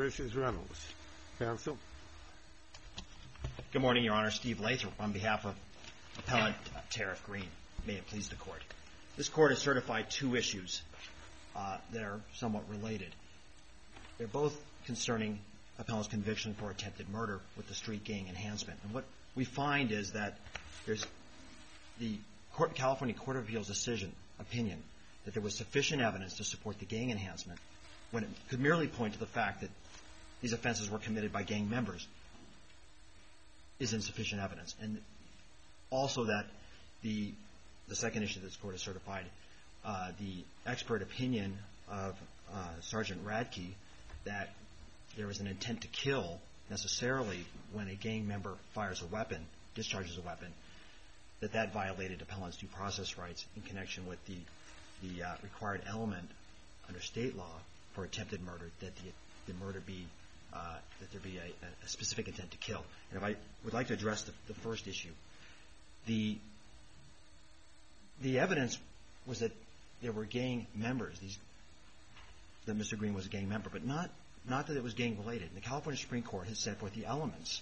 v. Reynolds. Counsel. Good morning, Your Honor. Steve Lathrop on behalf of Appellant Tariff Green. May it please the Court. This Court has certified two issues that are somewhat related. They're both concerning Appellant's conviction for attempted murder with the street gang enhancement. And what we find is that there's the California Court of Appeals opinion that there was sufficient evidence to support the gang enhancement when it could merely point to the fact that these offenses were committed by gang members is insufficient evidence. And also that the second issue that this Court has certified, the expert opinion of Sergeant Radke that there was an intent to kill necessarily when a gang member fires a weapon, discharges a weapon, that violated Appellant's due process rights in connection with the required element under state law for attempted murder, that the murder be that there be a specific intent to kill. And if I would like to address the first issue, the evidence was that there were gang members, that Mr. Green was a gang member, but not that it was gang related. The California Supreme Court has set forth the elements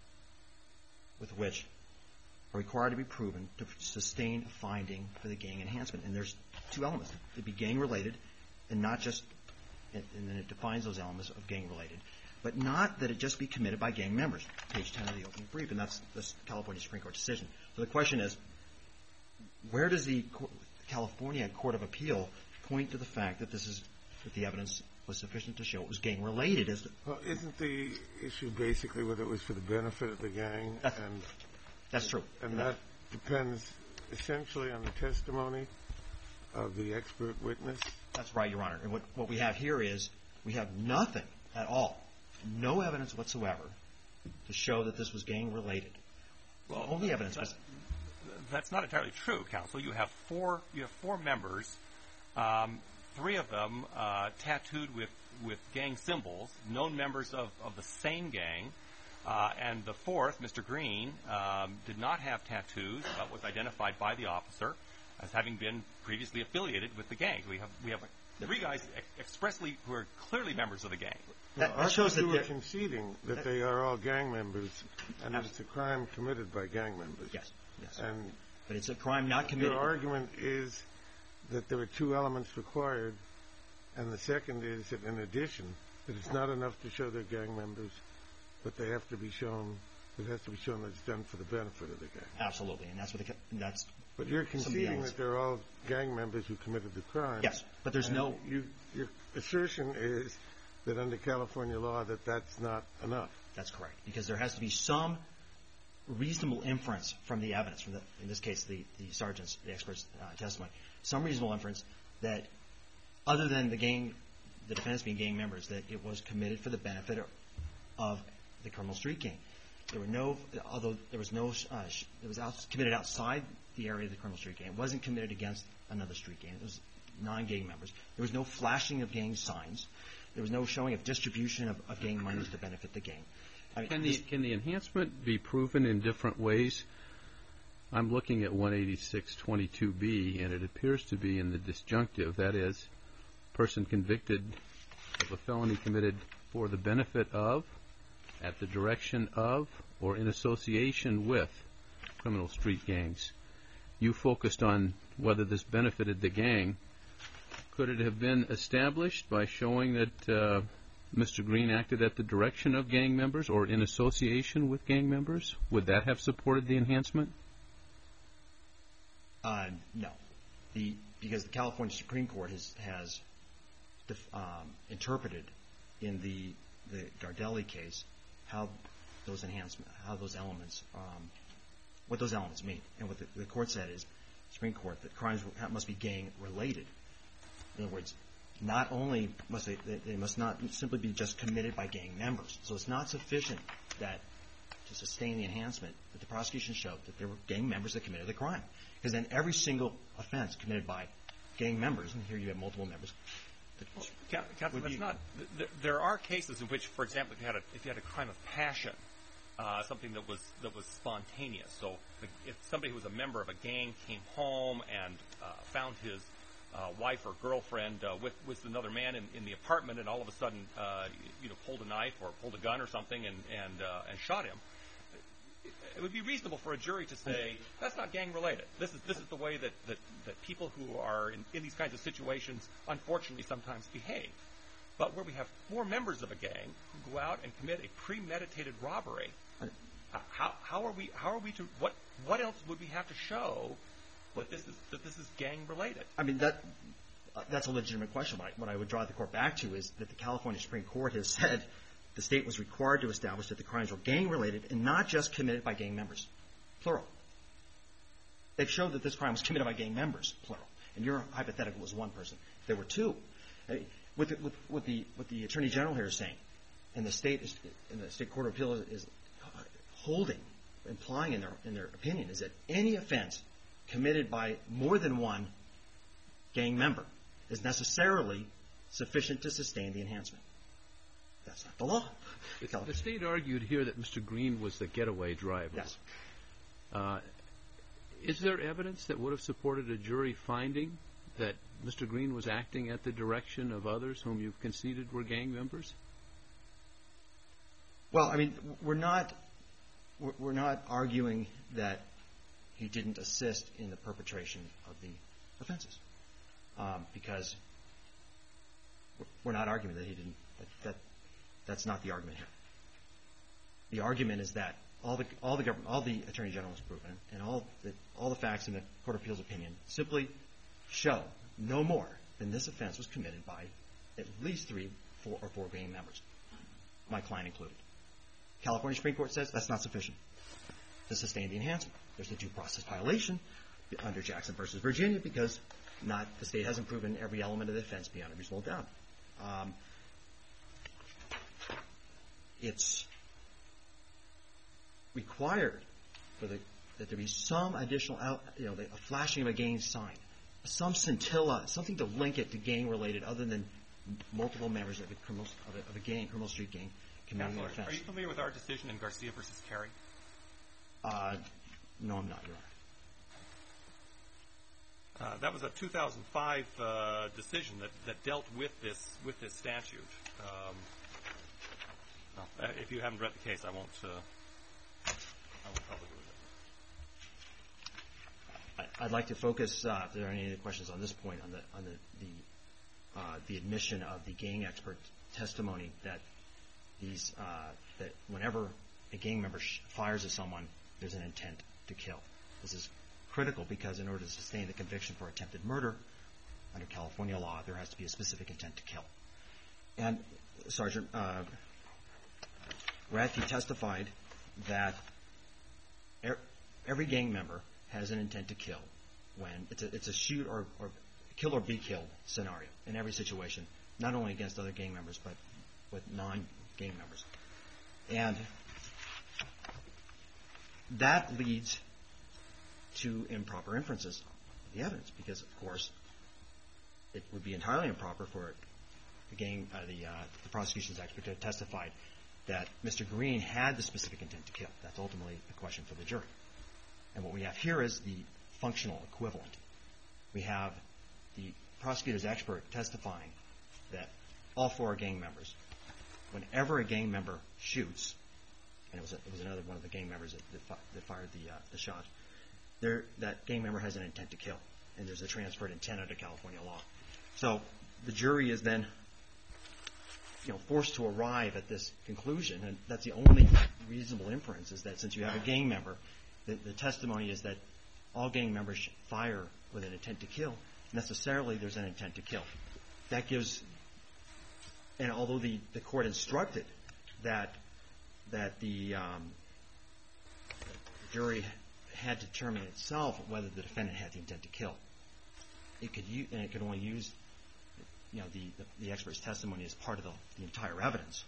with which are required to be proven to sustain a finding for the gang enhancement. And there's two elements. It'd be gang related and not just, and then it defines those elements of gang related, but not that it just be committed by gang members. Page 10 of the opening brief, and that's the California Supreme Court decision. So the question is, where does the California Court of Appeal point to the fact that that the evidence was sufficient to show it was gang related? Well, isn't the issue basically whether it was for the benefit of the gang? That's true. And that depends essentially on the testimony of the expert witness? That's right, Your Honor. And what we have here is we have nothing at all, no evidence whatsoever to show that this was gang related. Well, only evidence was... That's not entirely true, Counsel. You have four members, three of them tattooed with gang symbols, known members of the same gang, and the fourth, Mr. Green, did not have tattoos, but was identified by the officer as having been previously affiliated with the gang. We have three guys expressly who are clearly members of the gang. That shows that you're conceding that they are all gang members, and it's a crime committed by gang members. Yes. But it's a crime not committed... Your argument is that there are two elements required, and the second is that in addition, that it's not enough to show they're gang members, but they have to be shown, it has to be shown that it's done for the benefit of the gang. Absolutely, and that's But you're conceding that they're all gang members who committed the crime. Yes, but there's no... Your assertion is that under California law that that's not enough. That's correct, because there has to be some reasonable inference from the evidence, in this case the sergeant's, the expert's testimony, some reasonable inference that other than the defendants being gang members, that it was committed for the benefit of the criminal street gang. There were no, although there was no, it was committed outside the area of the criminal street gang. It wasn't committed against another street gang. It was non-gang members. There was no flashing of gang signs. There was no showing of distribution of gang monies to benefit the gang. Can the enhancement be proven in different ways? I'm looking at 186.22b, and it appears to be in the disjunctive. That is, person convicted of a felony committed for the benefit of, at the direction of, or in association with criminal street gangs. You focused on whether this benefited the gang. Could it have been established by showing that Mr. Green acted at the direction of gang members or in association with gang members? Would that have supported the enhancement? No. Because the California Supreme Court has interpreted in the Gardelli case how those elements, what those elements mean. And what the court said is, Supreme Court, that crimes must be gang related. In other words, not only must they must not simply be just committed by gang members. So it's not sufficient that to sustain the enhancement that the prosecution showed that there were gang members that committed the crime. Because then every single offense committed by gang members, and here you have multiple members. Counsel, that's not. There are cases in which, for example, if you had a crime of passion, something that was spontaneous. So if somebody who was a member of a gang came home and found his wife or girlfriend with another man in the apartment, and all of a sudden, pulled a knife or pulled a gun or something and shot him. It would be reasonable for a jury to say that's not gang related. This is the way that people who are in these kinds of situations unfortunately sometimes behave. But where we have 4 members of a gang who go out and commit a premeditated robbery, how are we to what else would we have to show that this is gang related? I mean, that's a legitimate question. What I would draw the court back to is that the California Supreme Court has said the state was required to establish that the crimes were gang related and not just committed by gang members, plural. They've showed that this crime was committed by gang members, plural. And your hypothetical was 1 person. There were 2. What the Attorney General here is saying, and the state court of appeal is holding, implying in their opinion, is that any offense committed by more than 1 gang member is necessarily sufficient to sustain the enhancement. That's not the law. The state argued here that Mr. Green was the getaway driver. Yes. Is there evidence that would have supported a jury finding that Mr. Green was acting at the direction of others whom you've conceded were gang members? Well, I mean, we're not arguing that he didn't assist in the perpetration of the offenses, because we're not arguing that he didn't. That's not the argument here. The argument is that all the Attorney General has proven, and all the facts in the Court of Appeals opinion simply show no more than this offense was committed by at least 3 or 4 gang members, my client included. California Supreme Court says that's not sufficient to sustain the enhancement. There's a due process violation under Jackson v. Virginia because the state hasn't proven every element of the offense beyond a reasonable doubt. It's required that there be some additional, a flashing of a gang sign, some scintilla, something to link it to gang-related other than multiple members of a gang, criminal street gang, committing an offense. Are you familiar with our decision in Garcia v. Carey? No, I'm not, Your Honor. That was a 2005 decision that dealt with this statute. If you haven't read the case, I won't probably do it. I'd like to focus, if there are any other questions on this point, on the admission of the gang expert testimony that whenever a gang member fires at someone, there's an intent to kill. This is critical because in order to sustain the conviction for attempted murder under California law, there has to be a specific intent to kill. And Sergeant Radke testified that every gang member has an intent to kill when it's a shoot or kill or be killed scenario in every situation, not only against other gang members but with non-gang members. And that leads to improper inferences of the evidence because, of course, it would be entirely improper for the prosecution's expert to have testified that Mr. Green had the specific intent to kill. That's ultimately a question for the jury. And what we have here is the functional equivalent. We have the prosecutor's expert testifying that all 4 gang members, whenever a gang member shoots, and it was another one of the gang members that fired the shot, that gang member has an intent to kill, and there's a transferred intent under California law. So the jury is then forced to arrive at this conclusion, and that's the only reasonable inference, is that since you have a gang member, the testimony is that all gang members fire with an intent to kill. Necessarily, there's an intent to kill. That gives, and although the court instructed that the jury had to determine itself whether the defendant had the intent to kill, it could only use the expert's testimony as part of the entire evidence.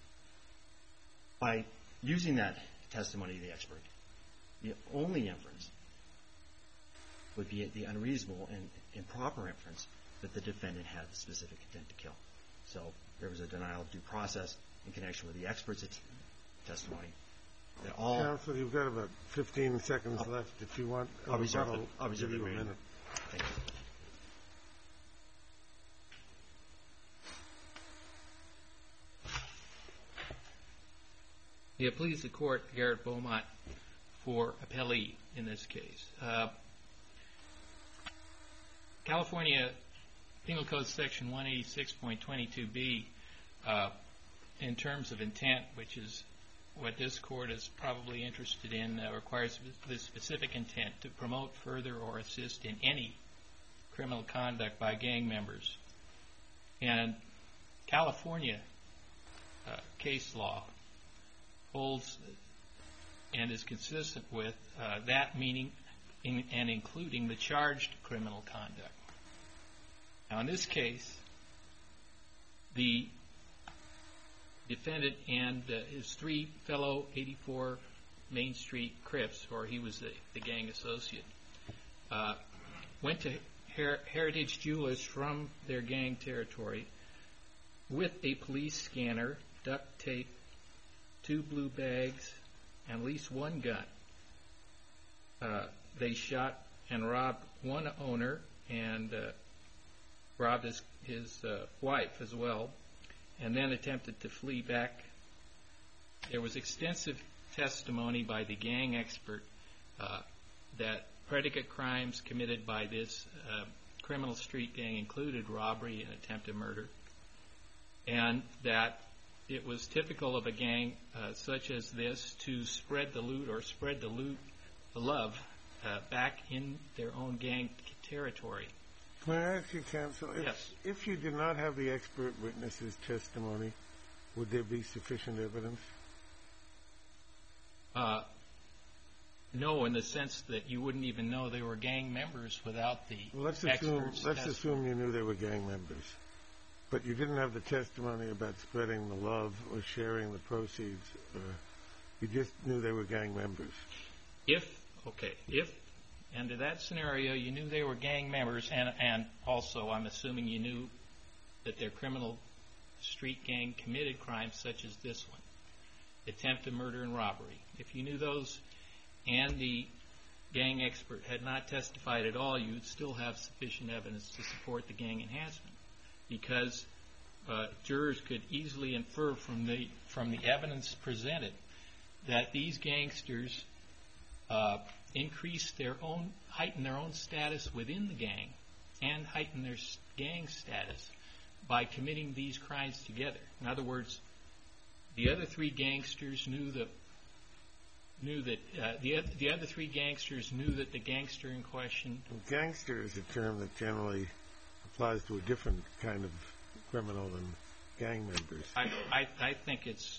By using that testimony of the expert, the only inference would be the unreasonable and improper inference that the defendant had the specific intent to kill. So there was a denial of due process in connection with the expert's testimony. Counsel, you've got about 15 seconds left. If you want, I'll reserve I'll give you a minute. Thank you. May it please the Court, Garrett Beaumont for appellee in this case. California Penal Code Section 186.22b, in terms of intent, which is what this Court is probably interested in, requires the specific intent to promote, further, or assist in any criminal conduct by gang members. And California case law holds and is consistent with that meaning and including the charged criminal conduct. Now, in this case, the defendant and his three fellow 84 Main Street Crips, or he was the gang associate, went to Heritage Jewelers from their gang territory with a police scanner, duct tape, 2 blue bags, and at least one gun. They shot and robbed one owner and robbed his wife as well, and then attempted to flee back. There was extensive testimony by the gang expert that predicate crimes committed by this criminal street gang included robbery and attempted murder, and that it was typical of a gang such as this to spread the loot or spread the love back in their own gang territory. Can I ask you, counsel, Yes. if you did not have the expert witness's testimony, would there be sufficient evidence? No, in the sense that you wouldn't even know they were gang members without the expert's testimony. Let's assume you knew they were gang members, but you didn't have the testimony about spreading the love or sharing the proceeds. You just knew they were gang members. If under that scenario you knew they were gang members, and also I'm assuming you knew that their criminal street gang committed crimes such as this one, attempted murder and robbery. If you knew those and the gang expert had not testified at all, you would still have sufficient evidence to support the gang enhancement, because jurors could easily infer from the evidence presented that these gangsters heighten their own status within the gang and heighten their gang status by committing these crimes together. In other words, the other three gangsters knew that the gangster in question. Gangster is a term that generally applies to a different kind of criminal than gang members. I think it's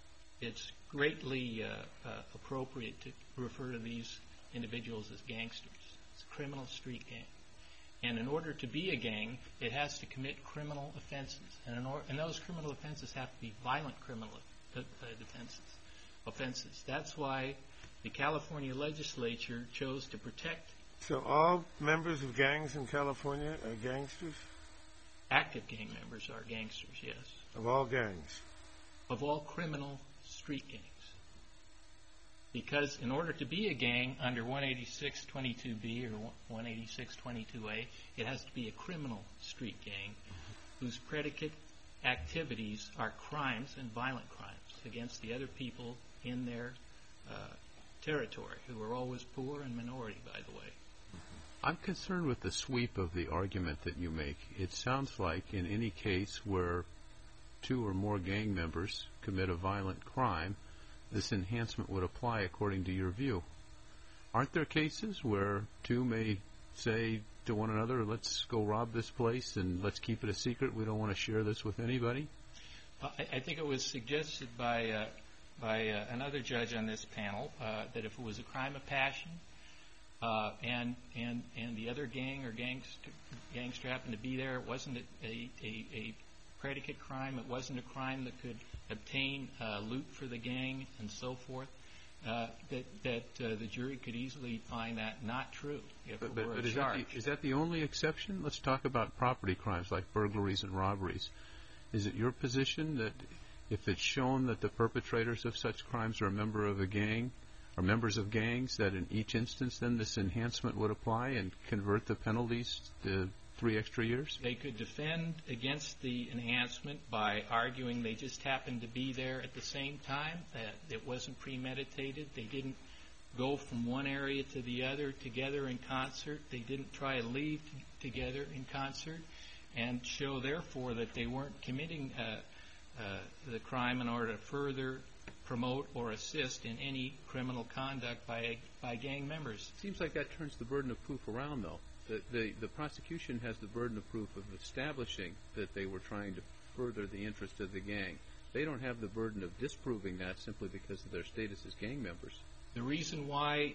greatly appropriate to refer to these individuals as gangsters. It's a criminal street gang. And in order to be a gang, it has to commit criminal offenses. And those criminal offenses have to be violent criminal offenses. That's why the California legislature chose to protect. So all members of gangs in California are gangsters? Active gang members are gangsters, yes. Of all gangs? Of all criminal street gangs. Because in order to be a gang under 186.22b or 186.22a, it has to be a criminal street gang whose predicate activities are crimes and violent crimes against the other people in their territory, who are always poor and minority, by the way. I'm concerned with the sweep of the argument that you make. It sounds like in any case where 2 or more gang members commit a violent crime, this enhancement would apply according to your view. Aren't there cases where 2 may say to one another, let's go rob this place and let's keep it a secret, we don't want to share this with anybody? I think it was suggested by another judge on this panel that if it was a crime of passion and the other gang or gangster happened to be there, it wasn't a predicate crime, it wasn't a crime that could obtain loot for the gang and so forth, that the jury could easily find that not true if it were a charge. Is that the only exception? Let's talk about property crimes like burglaries and robberies. Is it your position that if it's shown that the perpetrators of such crimes are a member of a gang or members of gangs, that in each instance then this enhancement would apply and convert the penalties to 3 extra years? They could defend against the enhancement by arguing they just happened to be there at the same time, that it wasn't premeditated. They didn't go from one area to the other together in concert. They didn't try to leave together in concert, and show, therefore, that they weren't committing the crime in order to further promote or assist in any criminal conduct by gang members. It seems like that turns the burden of proof around, though. The prosecution has the burden of proof of establishing that they were trying to further the interest of the gang. They don't have the burden of disproving that simply because of their status as gang members. The reason why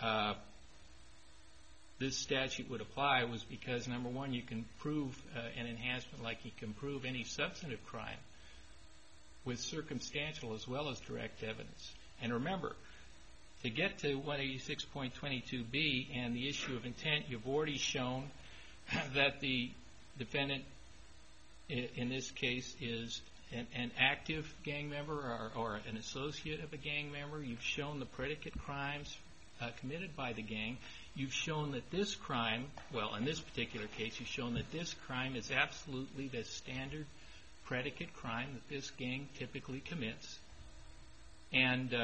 this statute would apply was because, number one, you can prove an enhancement like you can prove any substantive crime with circumstantial as well as direct evidence. And remember, to get to 186.22b and the issue of intent, you've already shown that the defendant in this case is an active gang member or an associate of a gang member. You've shown the predicate crimes committed by the gang. You've shown that this crime, well, in this particular case, you've shown that this crime is absolutely the standard predicate crime that this gang typically commits. And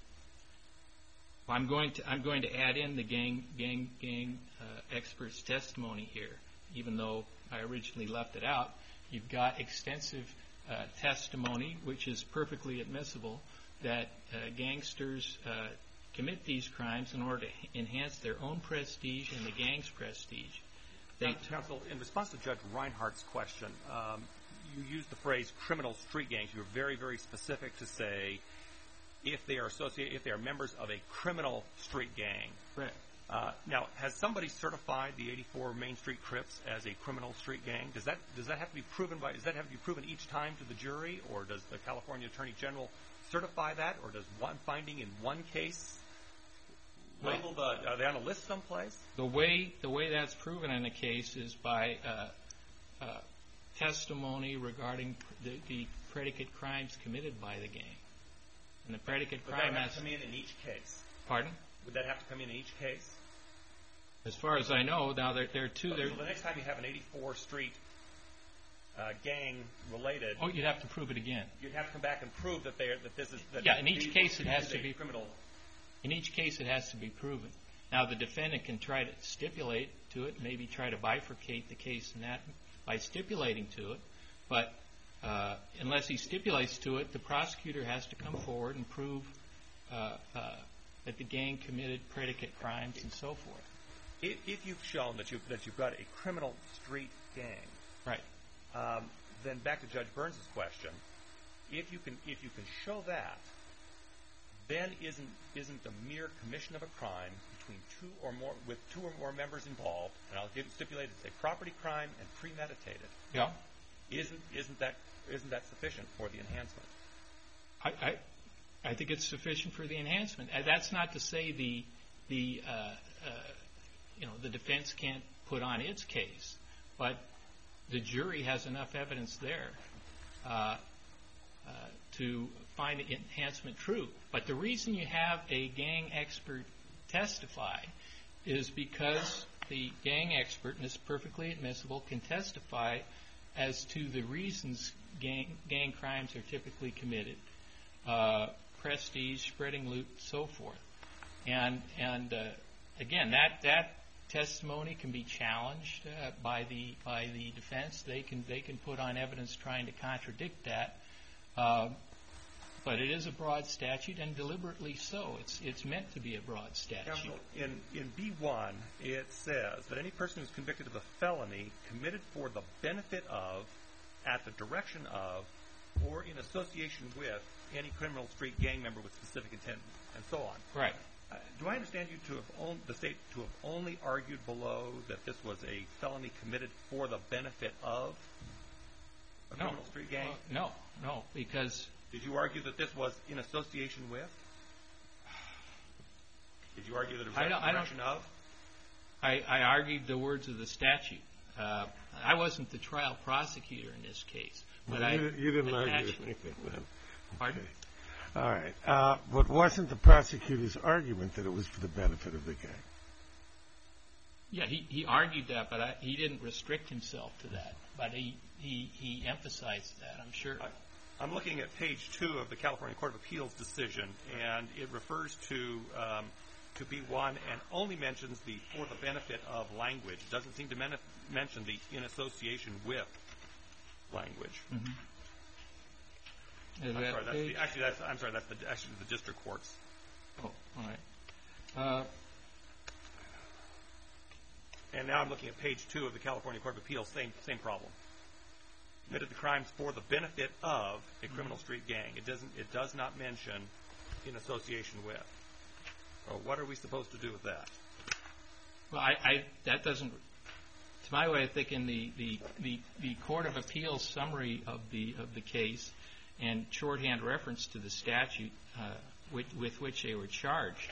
I'm going to add in the gang expert's testimony here, even though I originally left it out. You've got extensive testimony, which is perfectly admissible, that gangsters commit these crimes in order to enhance their own prestige and the gang's prestige. Counsel, in response to Judge Reinhardt's question, you used the phrase criminal street gangs. You were very, very specific to say if they are members of a criminal street gang. Correct. Now, has somebody certified the 84 Main Street Crips as a criminal street gang? Does that have to be proven each time to the jury, or does the California Attorney General certify that, or does one finding in one case label are they on a list someplace? The way that's proven in a case is by testimony regarding the predicate crimes committed by the gang. And the predicate crime has... Would that have to come in each case? Pardon? Would that have to come in each case? As far as I know, now there are two... So the next time you have an 84 Street gang related... Oh, you'd have to prove it again. You'd have to come back and prove that this is... Yeah, in each case it has to be... criminal. In each case it has to be proven. Now, the defendant can try to stipulate to it, maybe try to bifurcate the case in that by stipulating to it, but unless he stipulates to it, the prosecutor has to come forward and prove that the gang committed predicate crimes and so forth. If you've shown that you've got a criminal street gang, right? Then back to Judge Burns' question, if you can show that, then isn't the mere commission of a crime between two or more members involved, and I'll stipulate it's a property crime and premeditated. Yeah. Isn't that sufficient for the enhancement? I think it's sufficient for the enhancement. That's not to say the defense can't put on its case, but the jury has enough evidence there to find the enhancement true. But the reason you have a gang expert testify is because the gang expert, and it's perfectly admissible, can testify as to the reasons gang crimes are typically committed, prestige, spreading loot, so forth. And again, that testimony can be challenged by the defense. They can put on evidence trying to contradict that. But it is a broad statute, and deliberately so. It's meant to be a broad statute. Counsel, in B1, it says that any person who's convicted of a felony committed for the benefit of, at the direction of, or in association with any criminal street gang member with specific intent, and so on. Right. Do I understand you to have the state to have only argued below that this was a felony committed for the benefit of a criminal street gang? No, because... Did you argue that this was in association with? Did you argue that it was at the direction of? I argued the words of the statute. I wasn't the trial prosecutor in this case. But you didn't argue anything then. Pardon? All right. But wasn't the prosecutor's argument that it was for the benefit of the gang? Yeah, he argued that, but he didn't restrict himself to that. But he emphasized that, I'm sure. I'm looking at page 2 of the California Court of Appeals decision, and it refers to B1 and only mentions the for the benefit of language. It doesn't seem to mention the in association with language. Mm-hmm. I'm sorry, that's the district courts. Oh, all right. And now I'm looking at page 2 of the California Court of Appeals, same problem. Committed the crimes for the benefit of a criminal street gang. It does not mention in association with. So what are we supposed to do with that? Well, that doesn't, to my way of thinking, the Court of Appeals summary of the case and shorthand reference to the statute with which they were charged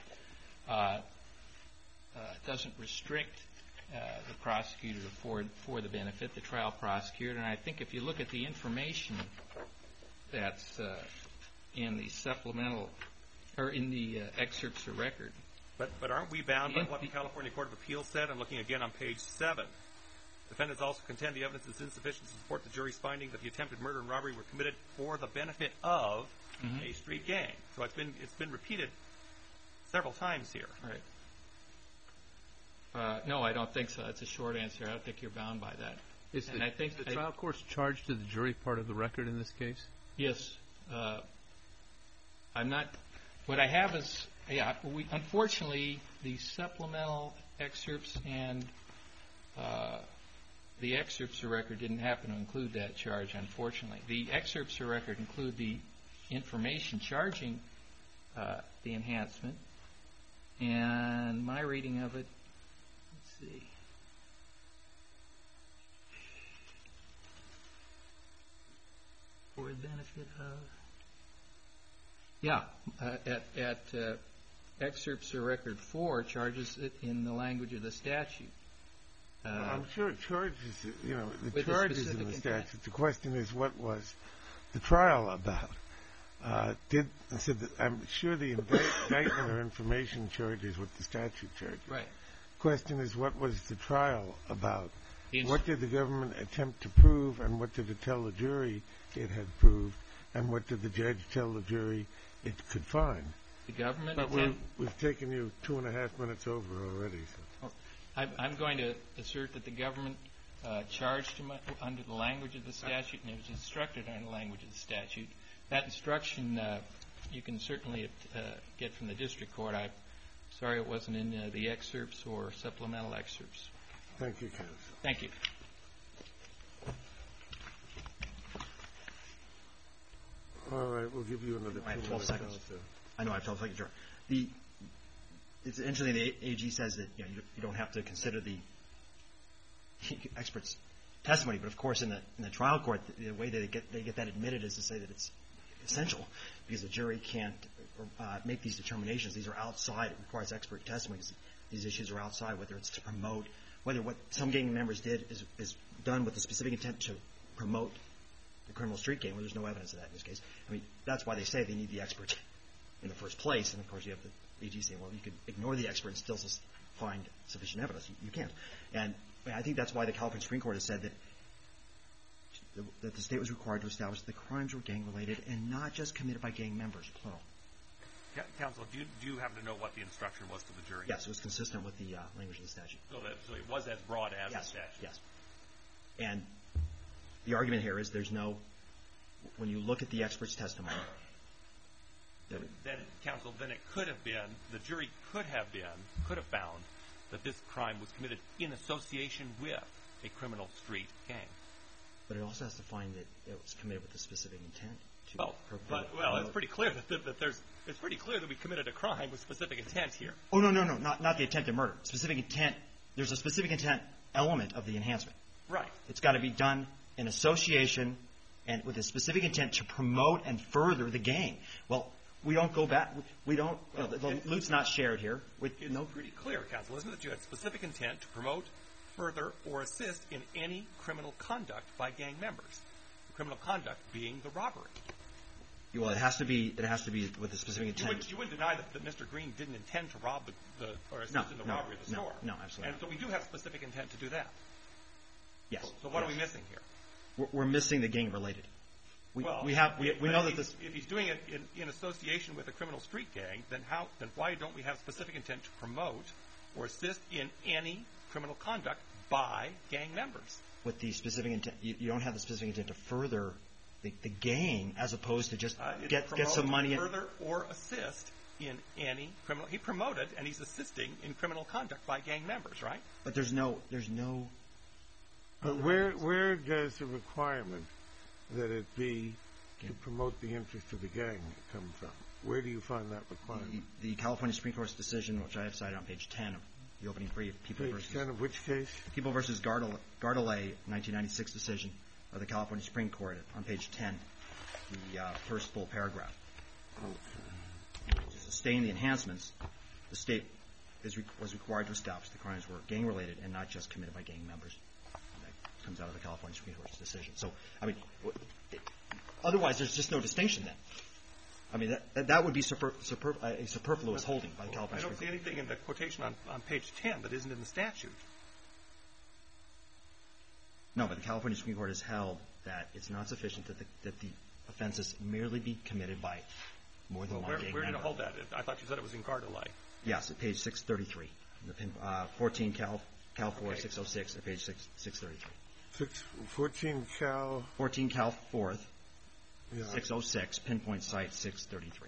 doesn't restrict the prosecutor for the benefit, the trial prosecutor. And I think if you look at the information that's in the supplemental or in the excerpts of record. But aren't we bound by what the California Court of Appeals said? I'm looking again on page 7. Defendants also contend the evidence is insufficient to support the jury's finding that the attempted murder and robbery were committed for the benefit of a street gang. So it's been repeated several times here. Right. No, I don't think so. That's a short answer. I don't think you're bound by that. Is the trial court's charge to the jury part of the record in this case? Yes. I'm not. What I have is, unfortunately, the supplemental excerpts and the excerpts of record didn't happen to include that charge, unfortunately. The excerpts of record include the information charging the enhancement. And my reading of it, let's see. For the benefit of... at excerpts of record 4 charges it in the language of the statute. I'm sure it charges, the charges in the statute. The question is, what was the trial about? I'm sure the indictment or information charges what the statute charges. Right. The question is, what was the trial about? What did the government attempt to prove, and what did it tell the jury it had proved, and what did the judge tell the jury it could find? The government... But we've taken you 2.5 minutes over already. So. I'm going to assert that the government charged him under the language of the statute, and it was instructed under the language of the statute. That instruction you can certainly get from the district court. I'm sorry it wasn't in the excerpts or supplemental excerpts. Thank you, counsel. Thank you. All right, we'll give you another 2 minutes. 12 seconds. I know I have 12 seconds. It's interesting the AG says that you don't have to consider the expert's testimony, but of course in the trial court the way they get that admitted is to say that it's essential because the jury can't make these determinations. These are outside. It requires expert testimony because these issues are outside, whether it's to promote, whether what some gang members did is done with the specific intent to promote the criminal street gang, where there's no evidence of that in this case. I mean, that's why they say they need the expert in the first place, and of course you have the AG saying, well, you could ignore the expert and still find sufficient evidence. You can't. And I think that's why the California Supreme Court has said that the state was required to establish that the crimes were gang-related and not just committed by gang members, plural. Counsel, do you happen to know what the instruction was to the jury? Yes, it was consistent with the language of the statute. So it was as broad as the statute? Yes. And the argument here is there's no, when you look at the expert's testimony. Then, counsel, it could have been, the jury could have found that this crime was committed in association with a criminal street gang. But it also has to find that it was committed with a specific intent. Well, it's pretty clear it's pretty clear that we committed a crime with specific intent here. Oh, no, not the intent to murder. Specific intent, there's a specific intent element of the enhancement. Right. It's got to be done in association and with a specific intent to promote and further the gang. Well, we don't go back, the loot's not shared here. It's pretty clear, counsel, isn't it, that you had specific intent to promote, further, or assist in any criminal conduct by gang members. The criminal conduct being the robbery. Well, it has to be with a specific intent. You wouldn't deny that Mr. Green didn't intend to rob or assist in the robbery of the store. No, absolutely. And so we do have specific intent to do that. Yes. So what are we missing here? We're missing the gang-related. We know that this. If he's doing it in association with a criminal street gang, then why don't we have specific intent to promote or assist in any criminal conduct by gang members? With the specific intent, you don't have the specific intent to further the gang, as opposed to just get some money. Further or assist in any criminal. He promoted and he's assisting in criminal conduct by gang members, right? But there's no. But where does the requirement that it be to promote the interest of the gang come from? Where do you find that requirement? The California Supreme Court's decision, which I have cited on page 10 of the opening brief, Page 10 of which case? People versus Gardelay, 1996 decision of the California Supreme Court on page 10, the first full paragraph. Okay. To sustain the enhancements, the state was required to establish the crimes were gang-related and not just committed by gang members. That comes out of the California Supreme Court's decision. So, I mean, otherwise there's just no distinction then. I mean, that would be a superfluous holding by the California Supreme Court. I don't see anything in the quotation on page 10 that isn't in the statute. No, but the California Supreme Court has held that it's not sufficient that the offenses merely be committed by more than one gang member. Where did it hold that? I thought you said it was in Gardelay. Yes, at page 633. 14 Cal 4, 606 at page 633. 14 Cal 4th, yeah. 606, pinpoint site 633.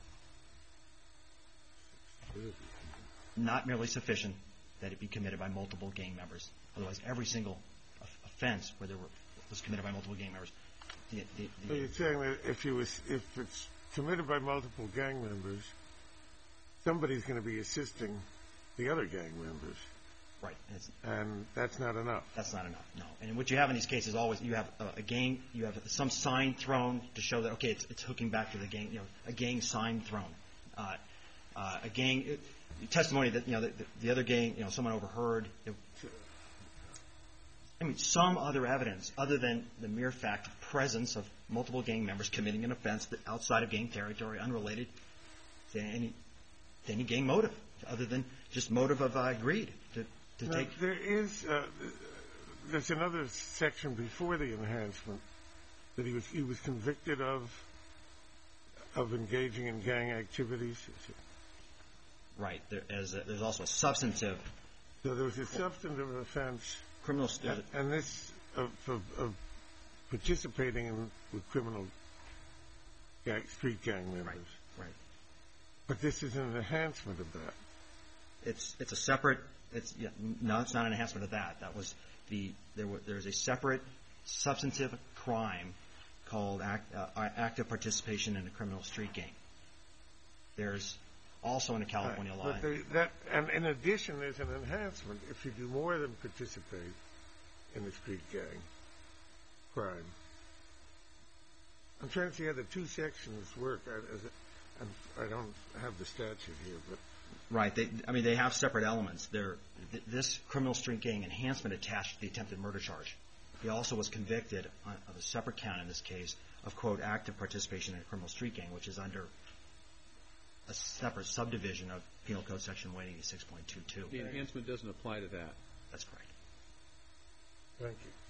Not merely sufficient that it be committed by multiple gang members. Otherwise, every single offense where was committed by multiple gang members. So you're saying that if it's committed by multiple gang members, somebody's going to be assisting the other gang members. Right. And that's not enough. That's not enough, no. And what you have in these cases always, you have a gang, you have some sign thrown to show that, okay, it's hooking back to the gang, a gang sign thrown. A gang testimony that, the other gang, someone overheard. I mean, some other evidence other than the mere fact of presence of multiple gang members committing an offense that outside of gang territory, unrelated to any gang motive, other than just motive of greed to take. There's another section before the enhancement that he was convicted of engaging in gang activities. Right. There's also a substantive. So there was a substantive offense. Criminal. And this of participating with criminal street gang members. Right. But this is an enhancement of that. It's a separate. No, it's not an enhancement of that. That was there's a separate substantive crime called active participation in a criminal street gang. There's also in the California law. And in addition, there's an enhancement if you do more than participate in the street gang crime. I'm trying to see how the two sections work. I don't have the statute here, but. Right. They have separate elements. This criminal street gang enhancement attached to the attempted murder charge. He also was convicted of a separate count in this case of, quote, active participation in a criminal street gang, which is under a separate subdivision of Penal Code Section 186.22. The enhancement doesn't apply to that. That's correct. Thank you.